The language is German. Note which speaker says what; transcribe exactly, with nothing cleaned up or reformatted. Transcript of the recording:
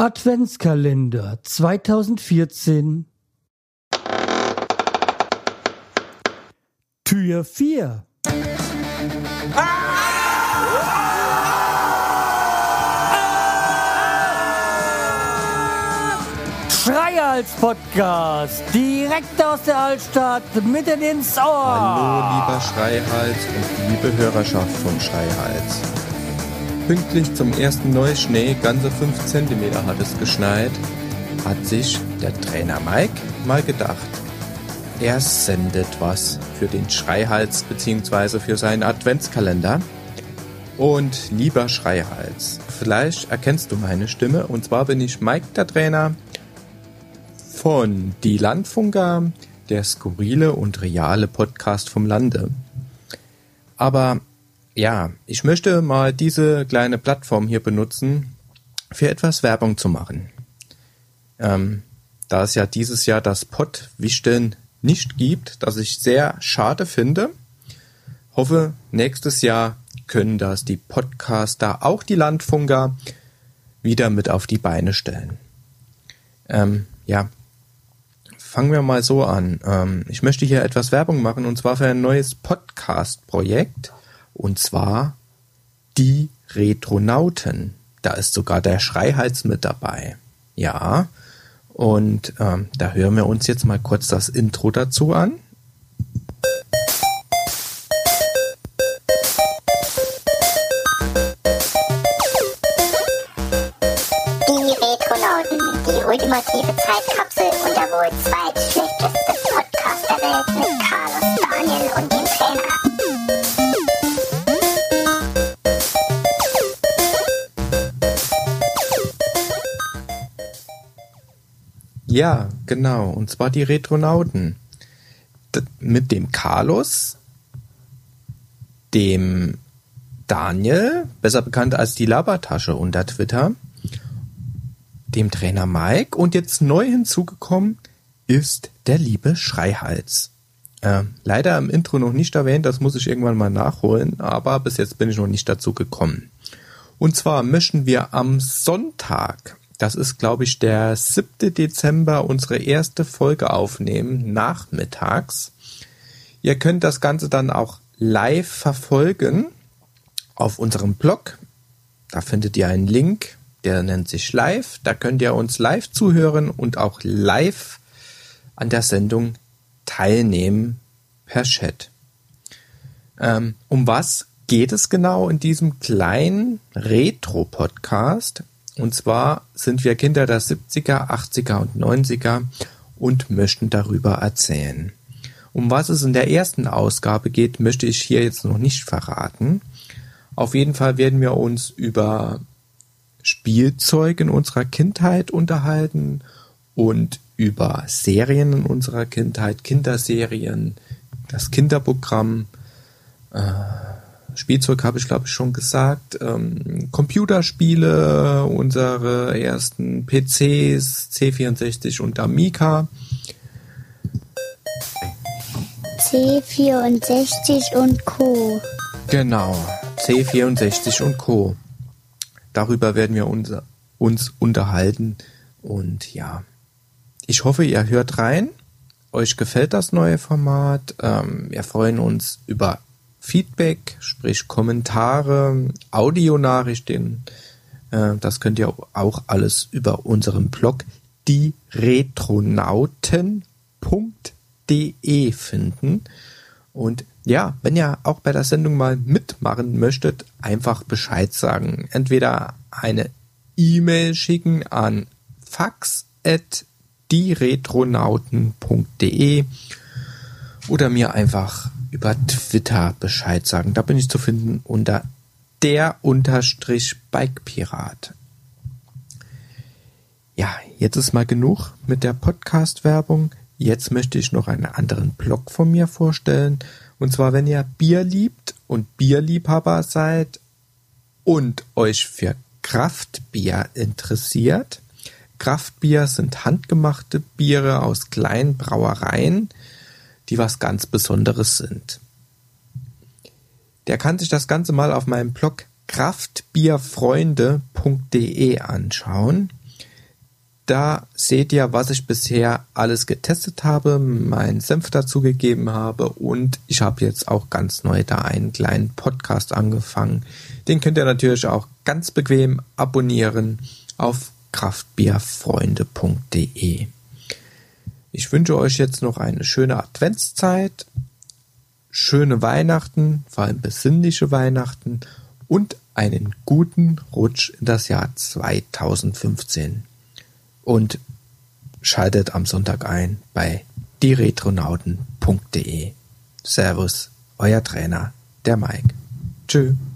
Speaker 1: Adventskalender zweitausendvierzehn Tür vier Schreihals-Podcast, direkt aus der Altstadt, mitten ins Ohr.
Speaker 2: Hallo lieber Schreihals und liebe Hörerschaft von Schreihals. Pünktlich zum ersten Neuschnee, ganze fünf Zentimeter hat es geschneit, hat sich der Trainer Mike mal gedacht, er sendet was für den Schreihals bzw. für seinen Adventskalender. Und lieber Schreihals, vielleicht erkennst du meine Stimme, und zwar bin ich Mike, der Trainer von Die Landfunker, der skurrile und reale Podcast vom Lande. Aber ja, ich möchte mal diese kleine Plattform hier benutzen, für etwas Werbung zu machen. Ähm, da es ja dieses Jahr das Pottwichteln nicht gibt, das ich sehr schade finde, hoffe, nächstes Jahr können das die Podcaster, auch die Landfunker, wieder mit auf die Beine stellen. Ähm, ja, fangen wir mal so an. Ähm, ich möchte hier etwas Werbung machen, und zwar für ein neues Podcast-Projekt. Und zwar die Retronauten. Da ist sogar der Schreihals mit dabei. Ja, und ähm, da hören wir uns jetzt mal kurz das Intro dazu an.
Speaker 3: Die Retronauten, die ultimative Zeitkapsel und der wohl zweitschlechteste Podcast der Welt mit Carlos, Daniel und dem Trainer.
Speaker 2: Ja, genau, und zwar die Retronauten. D- mit dem Carlos, dem Daniel, besser bekannt als die Labertasche unter Twitter, dem Trainer Mike, und jetzt neu hinzugekommen ist der liebe Schreihals. Äh, leider im Intro noch nicht erwähnt, das muss ich irgendwann mal nachholen, aber bis jetzt bin ich noch nicht dazu gekommen. Und zwar möchten wir am Sonntag, das ist, glaube ich, der siebte Dezember, unsere erste Folge aufnehmen, nachmittags. Ihr könnt das Ganze dann auch live verfolgen auf unserem Blog. Da findet ihr einen Link, der nennt sich Live. Da könnt ihr uns live zuhören und auch live an der Sendung teilnehmen per Chat. Ähm, um was geht es genau in diesem kleinen Retro-Podcast? Und zwar sind wir Kinder der siebziger, achtziger und neunziger und möchten darüber erzählen. Um was es in der ersten Ausgabe geht, möchte ich hier jetzt noch nicht verraten. Auf jeden Fall werden wir uns über Spielzeug in unserer Kindheit unterhalten und über Serien in unserer Kindheit, Kinderserien, das Kinderprogramm, äh, Spielzeug habe ich, glaube ich, schon gesagt. Ähm, Computerspiele, unsere ersten P Cs, C vierundsechzig und Amiga.
Speaker 4: C vierundsechzig und Co.
Speaker 2: Genau, C vierundsechzig und Co. Darüber werden wir uns, uns unterhalten. Und ja, ich hoffe, ihr hört rein. Euch gefällt das neue Format. Ähm, wir freuen uns über Feedback, sprich Kommentare, Audionachrichten, äh, das könnt ihr auch alles über unseren Blog die retronauten punkt de finden. Und ja, wenn ihr auch bei der Sendung mal mitmachen möchtet, einfach Bescheid sagen. Entweder eine E-Mail schicken an fax at die retronauten punkt de oder mir einfach über Twitter Bescheid sagen. Da bin ich zu finden unter der Unterstrich Bikepirat. Ja, jetzt ist mal genug mit der Podcast-Werbung. Jetzt möchte ich noch einen anderen Blog von mir vorstellen. Und zwar, wenn ihr Bier liebt und Bierliebhaber seid und euch für Kraftbier interessiert. Kraftbier sind handgemachte Biere aus kleinen Brauereien, die was ganz Besonderes sind. Der kann sich das Ganze mal auf meinem Blog kraftbierfreunde punkt de anschauen. Da seht ihr, was ich bisher alles getestet habe, meinen Senf dazugegeben habe und ich habe jetzt auch ganz neu da einen kleinen Podcast angefangen. Den könnt ihr natürlich auch ganz bequem abonnieren auf kraftbierfreunde punkt de. Ich wünsche euch jetzt noch eine schöne Adventszeit, schöne Weihnachten, vor allem besinnliche Weihnachten und einen guten Rutsch in das Jahr zweitausendfünfzehn. Und schaltet am Sonntag ein bei die retronauten punkt de. Servus, euer Trainer, der Mike. Tschö.